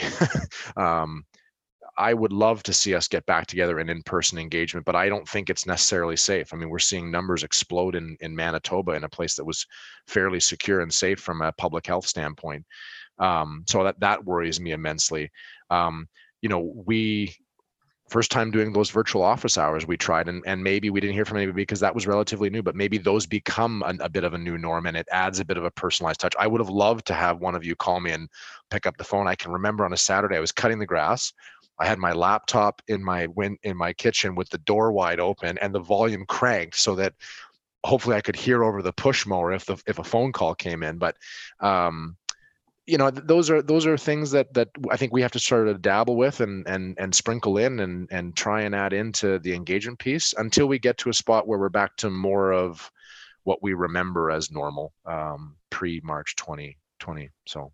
I would love to see us get back together in in-person engagement, but I don't think it's necessarily safe. I mean, we're seeing numbers explode in Manitoba, in a place that was fairly secure and safe from a public health standpoint. So that worries me immensely. We first time doing those virtual office hours, we tried, and maybe we didn't hear from anybody because that was relatively new, but maybe those become a bit of a new norm, and it adds a bit of a personalized touch. I would have loved to have one of you call me and pick up the phone. I can remember on a Saturday, I was cutting the grass. I had my laptop in my kitchen with the door wide open and the volume cranked so that hopefully I could hear over the push mower if a phone call came in. But those are things that I think we have to sort of dabble with and sprinkle in and try and add into the engagement piece until we get to a spot where we're back to more of what we remember as normal pre-March 2020. So,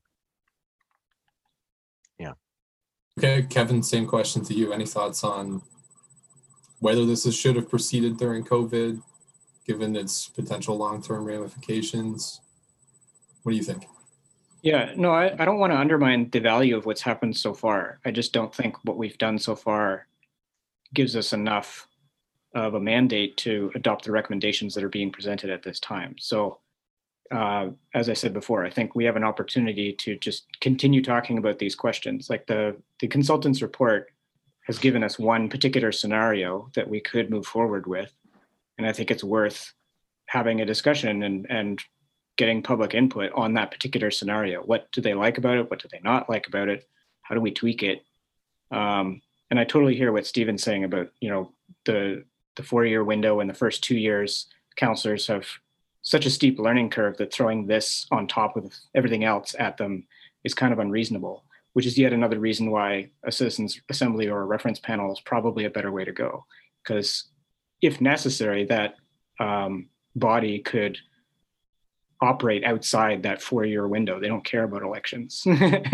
yeah. Okay, Kevin, same question to you. Any thoughts on whether this should have proceeded during COVID, given its potential long-term ramifications? What do you think? Yeah, no, I don't want to undermine the value of what's happened so far. I just don't think what we've done so far gives us enough of a mandate to adopt the recommendations that are being presented at this time. So, as I said before, I think we have an opportunity to just continue talking about these questions. Like the consultant's report has given us one particular scenario that we could move forward with. And I think it's worth having a discussion and getting public input on that particular scenario. What do they like about it? What do they not like about it? How do we tweak it? And I totally hear what Stephen's saying about, the 4-year window and the first 2 years, counselors have such a steep learning curve that throwing this on top of everything else at them is kind of unreasonable, which is yet another reason why a citizens assembly or a reference panel is probably a better way to go. Because if necessary, that body could operate outside that 4-year window. They don't care about elections.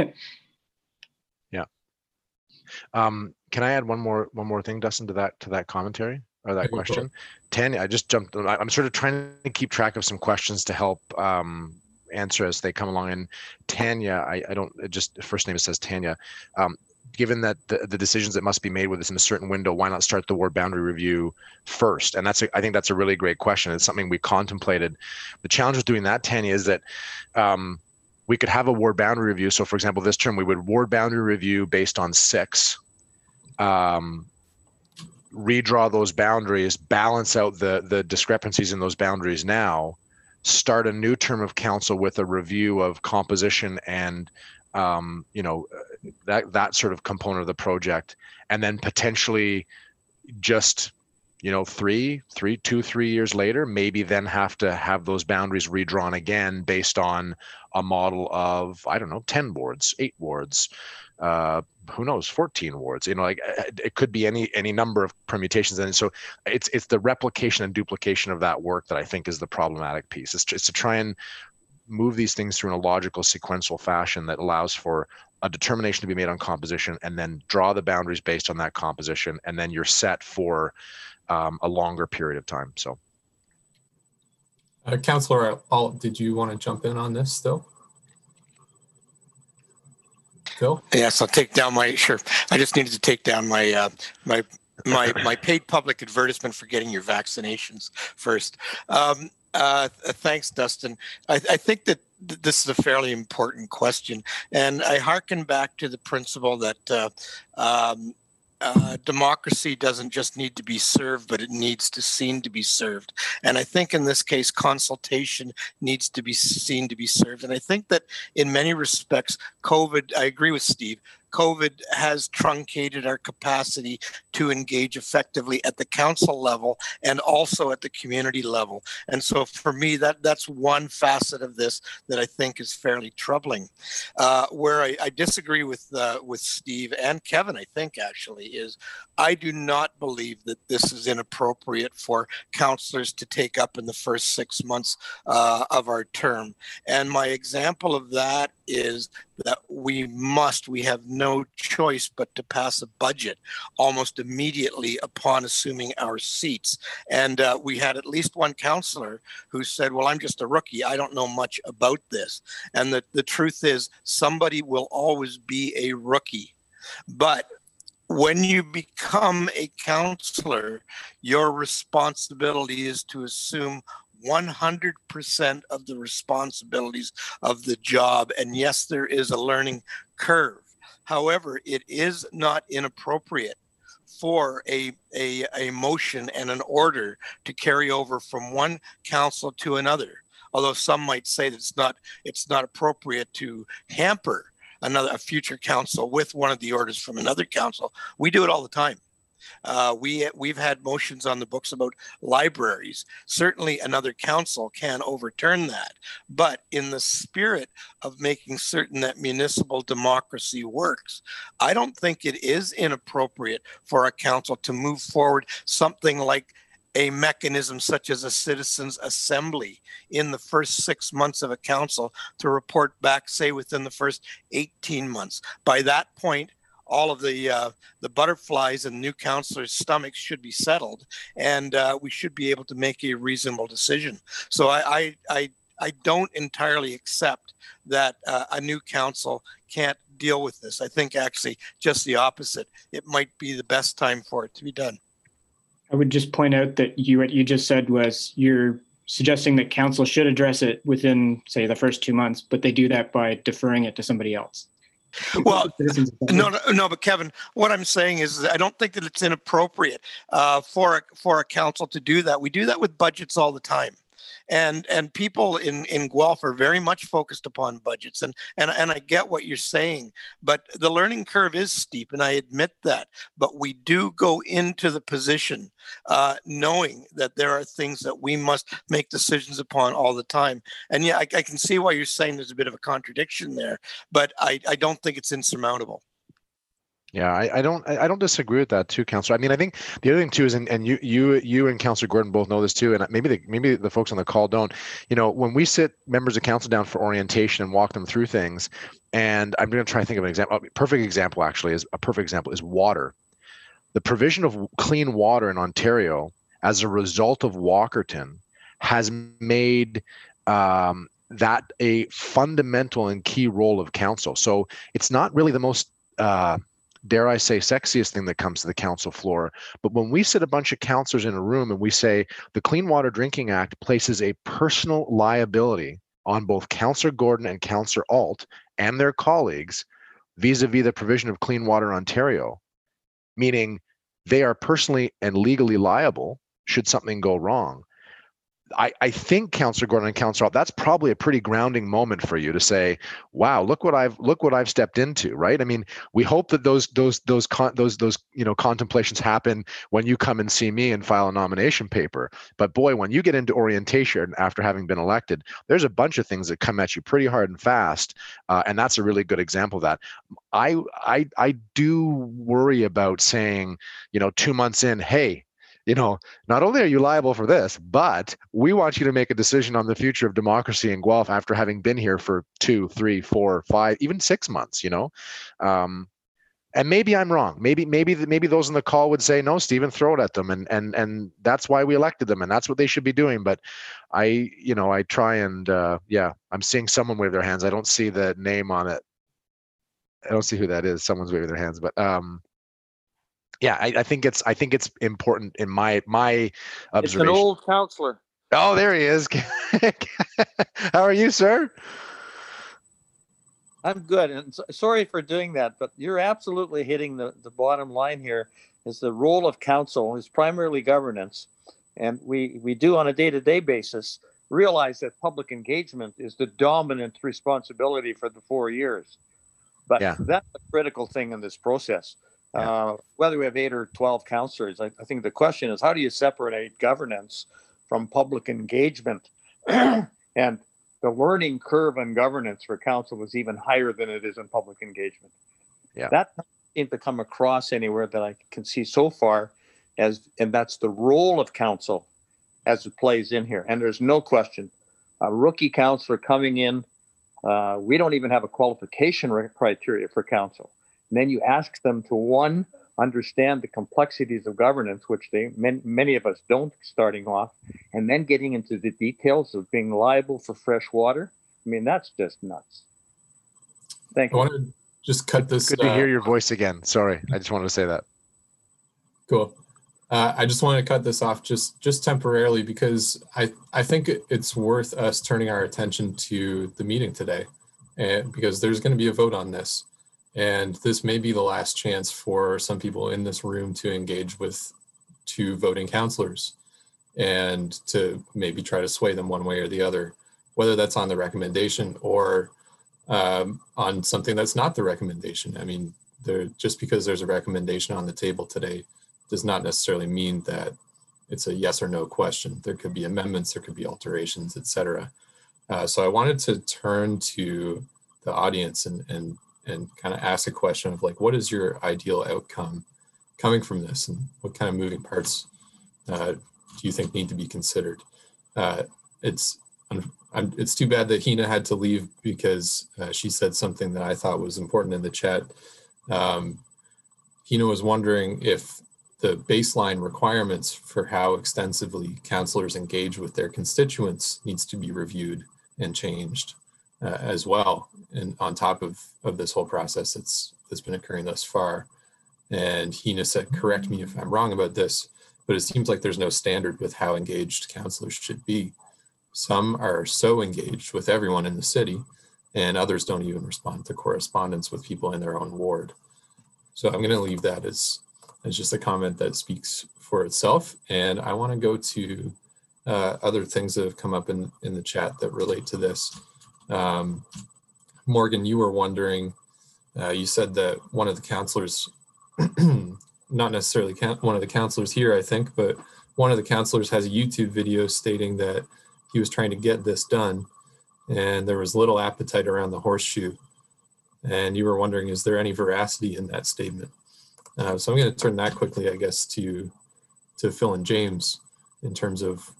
Yeah. Can I add one more thing, Dustin, to that commentary or that question? Tanya, I just jumped. I'm sort of trying to keep track of some questions to help answer as they come along. And Tanya, I don't just first name it says Tanya. Given that the decisions that must be made with this in a certain window, why not start the ward boundary review first? And I think that's a really great question. It's something we contemplated. The challenge with doing that, Tanya, is that we could have a ward boundary review. So for example, this term, we would ward boundary review based on 6, redraw those boundaries, balance out the discrepancies in those boundaries now, start a new term of council with a review of composition and that sort of component of the project, and then potentially just 3 years later, maybe then have to have those boundaries redrawn again based on a model of, I don't know, 10 wards, 8 wards, who knows, 14 wards, it could be any number of permutations. And so it's the replication and duplication of that work that I think is the problematic piece. It's to try and move these things through in a logical, sequential fashion that allows for a determination to be made on composition, and then draw the boundaries based on that composition, and then you're set for a longer period of time. So, Councillor Alt, did you want to jump in on this still? Phil? Yes, I'll take down sure. I just needed to take down my my paid public advertisement for getting your vaccinations first. Thanks, Dustin. I think that this is a fairly important question, and I hearken back to the principle that democracy doesn't just need to be served, but it needs to seem to be served. And I think in this case, consultation needs to be seen to be served. And I think that in many respects, COVID, I agree with Steve, COVID has truncated our capacity to engage effectively at the council level and also at the community level. And so for me, that's one facet of this that I think is fairly troubling. Where I disagree with Steve and Kevin, I think actually, is I do not believe that this is inappropriate for councillors to take up in the first 6 months of our term. And my example of that is that we have no choice but to pass a budget almost immediately upon assuming our seats. And we had at least one councillor who said, well, I'm just a rookie. I don't know much about this. And the truth is, somebody will always be a rookie. But when you become a councillor, your responsibility is to assume 100% of the responsibilities of the job. And yes, there is a learning curve. However, it is not inappropriate for a motion and an order to carry over from one council to another. Although some might say that it's not appropriate to hamper a future council with one of the orders from another council. We do it all the time. We've had motions on the books about libraries. Certainly another council can overturn that. But in the spirit of making certain that municipal democracy works, I don't think it is inappropriate for a council to move forward something like a mechanism such as a citizens' assembly in the first 6 months of a council to report back, say, within the first 18 months. By that point, all of the butterflies in new councillors' stomachs should be settled, and we should be able to make a reasonable decision. So I don't entirely accept that a new council can't deal with this. I think actually just the opposite. It might be the best time for it to be done. I would just point out that what you just said was you're suggesting that council should address it within, say, the first 2 months, but they do that by deferring it to somebody else. Well, no, but Kevin, what I'm saying is I don't think that it's inappropriate for a council to do that. We do that with budgets all the time. And people in Guelph are very much focused upon budgets, and I get what you're saying, but the learning curve is steep, and I admit that. But we do go into the position knowing that there are things that we must make decisions upon all the time. And yeah, I can see why you're saying there's a bit of a contradiction there, but I don't think it's insurmountable. Yeah, I don't disagree with that too, Councillor. I mean, I think the other thing too is, and you and Councillor Gordon both know this too, and maybe the folks on the call don't. You know, when we sit members of council down for orientation and walk them through things, and I'm going to try to think of an example. A perfect example is water. The provision of clean water in Ontario, as a result of Walkerton, has made that a fundamental and key role of council. So it's not really the most dare I say, sexiest thing that comes to the council floor. But when we sit a bunch of councillors in a room and we say the Clean Water Drinking Act places a personal liability on both Councillor Gordon and Councillor Alt and their colleagues vis-a-vis the provision of Clean Water Ontario, meaning they are personally and legally liable should something go wrong. I think, Councillor Gordon and Councillor Alt, that's probably a pretty grounding moment for you to say, "Wow, look what I've stepped into." Right? I mean, we hope that those contemplations happen when you come and see me and file a nomination paper. But boy, when you get into orientation after having been elected, there's a bunch of things that come at you pretty hard and fast, and that's a really good example of that. I do worry about saying, 2 months in, hey, not only are you liable for this, but we want you to make a decision on the future of democracy in Guelph after having been here for 2, 3, 4, 5, even 6 months, and maybe I'm wrong. Maybe those on the call would say, no, Stephen, throw it at them. And that's why we elected them. And that's what they should be doing. But I try and, I'm seeing someone wave their hands. I don't see the name on it. I don't see who that is. Someone's waving their hands, but, yeah, I think it's important in my observation. It's an old counselor. Oh, there he is. How are you, sir? I'm good, and sorry for doing that, but you're absolutely hitting the bottom line here. Is the role of council is primarily governance, and we do on a day-to-day basis realize that public engagement is the dominant responsibility for the 4 years. But that's a critical thing in this process. Whether we have 8 or 12 councillors, I think the question is, how do you separate governance from public engagement? And the learning curve on governance for council is even higher than it is in public engagement. Yeah, that doesn't seem to come across anywhere that I can see so far, and that's the role of council as it plays in here. And there's no question, a rookie councillor coming in, we don't even have a qualification criteria for council. And then you ask them to, understand the complexities of governance, which many of us don't starting off, and then getting into the details of being liable for fresh water. I mean, that's just nuts. Thank you. I want to just cut this. Good to hear your voice again. Sorry, I just wanted to say that. Cool. I just want to cut this off just temporarily because I think it's worth us turning our attention to the meeting today, and because there's going to be a vote on this. And this may be the last chance for some people in this room to engage with 2 voting councillors and to maybe try to sway them one way or the other, whether that's on the recommendation or on something that's not the recommendation. I mean, just because there's a recommendation on the table today does not necessarily mean that it's a yes or no question. There could be amendments, there could be alterations, etc. So I wanted to turn to the audience and kind of ask a question of like, what is your ideal outcome coming from this, and what kind of moving parts do you think need to be considered? It's too bad that Hina had to leave, because she said something that I thought was important in the chat. Hina was wondering if the baseline requirements for how extensively councillors engage with their constituents needs to be reviewed and changed as well. And on top of this whole process that's been occurring thus far. And Hina said, correct me if I'm wrong about this, but it seems like there's no standard with how engaged councillors should be. Some are so engaged with everyone in the city, and others don't even respond to correspondence with people in their own ward. So I'm going to leave that as just a comment that speaks for itself. And I want to go to other things that have come up in the chat that relate to this. Morgan, you were wondering, you said that one of the councillors, not necessarily one of the councillors here, I think, but one of the councillors has a YouTube video stating that he was trying to get this done and there was little appetite around the horseshoe. And you were wondering, is there any veracity in that statement? So I'm going to turn that quickly, I guess, to Phil and James in terms of,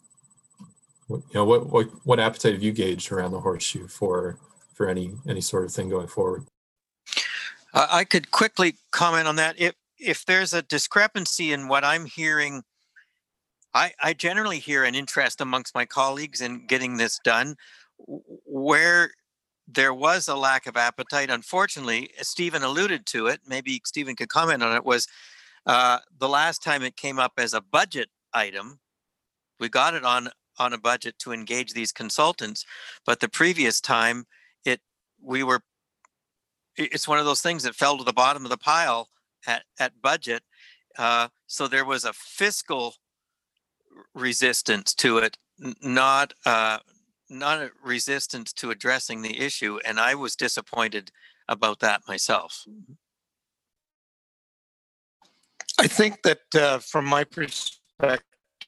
what appetite have you gauged around the horseshoe for any sort of thing going forward? I could quickly comment on that. If there's a discrepancy in what I'm hearing, I generally hear an interest amongst my colleagues in getting this done. Where there was a lack of appetite, unfortunately, Stephen alluded to it, maybe Stephen could comment on it, was the last time it came up as a budget item. We got it on a budget to engage these consultants, but the previous time it's one of those things that fell to the bottom of the pile at budget. So there was a fiscal resistance to it, not a resistance to addressing the issue. And I was disappointed about that myself. I think that from my perspective,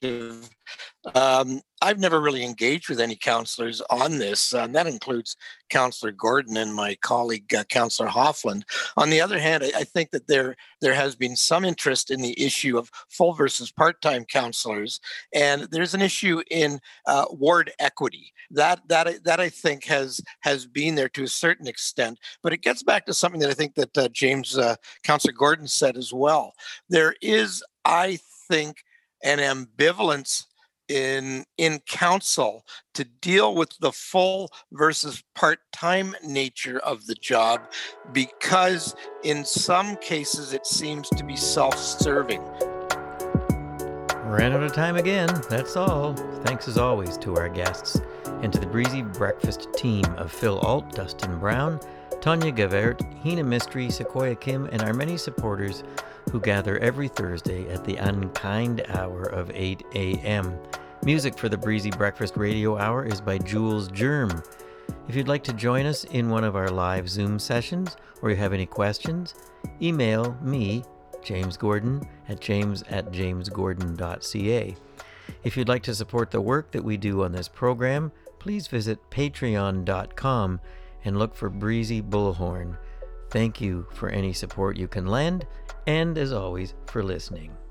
I've never really engaged with any councillors on this, and that includes Councillor Gordon and my colleague Councillor Hoffland. On the other hand, I think that there has been some interest in the issue of full versus part-time councillors, and there's an issue in ward equity that I think has been there to a certain extent. But it gets back to something that I think that James, Councillor Gordon said as well. There is, I think, an ambivalence in council to deal with the full versus part-time nature of the job, because in some cases it seems to be self-serving. Ran out of time again, that's all. Thanks as always to our guests and to the Breezy Breakfast team of Phil Alt, Dustin Brown, Tanya Gavert, Hina Mystery, Sequoia Kim, and our many supporters who gather every Thursday at the unkind hour of 8 a.m. Music for the Breezy Breakfast Radio Hour is by Jules Germ. If you'd like to join us in one of our live Zoom sessions, or you have any questions, email me, James Gordon, at james@jamesgordon.ca. If you'd like to support the work that we do on this program, please visit patreon.com and look for Breezy Bullhorn. Thank you for any support you can lend, and as always, for listening.